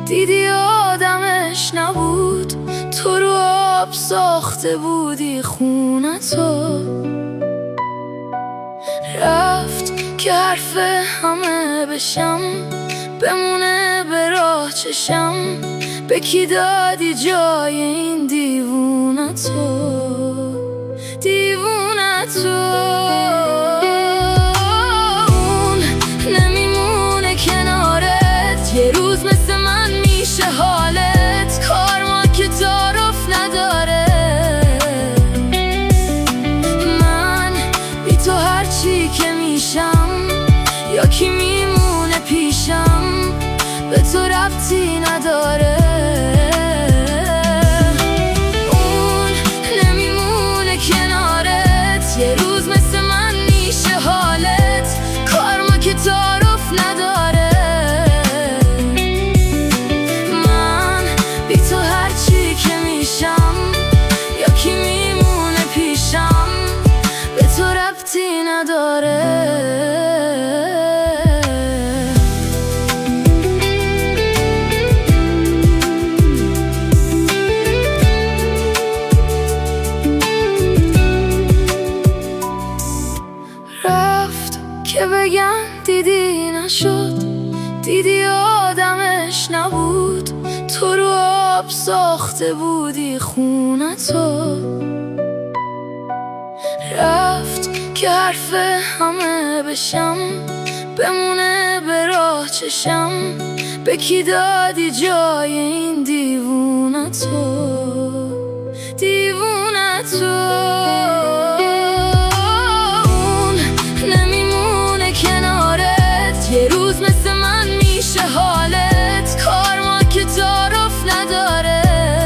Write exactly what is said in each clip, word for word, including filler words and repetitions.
دیدی آدمش نبود، تو رو آب ساخته بودی خونتو. رفت که حرف همه بشم، بمونه به راه چشم. به کی دادی جای این دیوونتو، دیوونتو. اون نمیمونه کنارت، یه روز مثل من میشه حالت. کارما که تعارف نداره، من بی تو هرچی که میشم یا کی میمونه پیشم به تو ربطی نداره. اون نمیمونه کنارت، یه روز مثل من میشه حالت. کارما که تعارف نداره، من بی تو هرچی که میشم یا کی میمونه پیشم به تو ربطی نداره. که بگن دیدی نشد، دیدی آدمش نبود، تو رو آب ساخته بودی خونتو. رفت که حرف همه بشم، بمونه به راه چشم. به کی دادی جای این دیوونتو، دیوونتو. یه روز مثل من میشه حالت، کارما که تعارف نداره.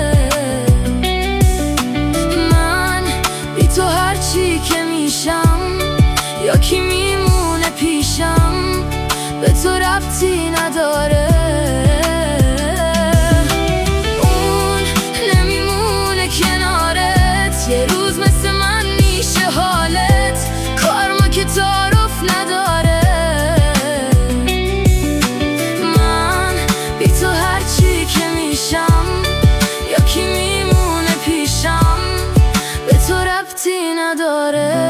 من بی تو هرچی که میشم یا کی میمونه پیشم به تو ربطی نداره. اون نمیمونه کنارت، یه روز مثل من میشه حالت. کارما که تعارف نداره، یا کی میمونه پیشم به تو ربطی نداره.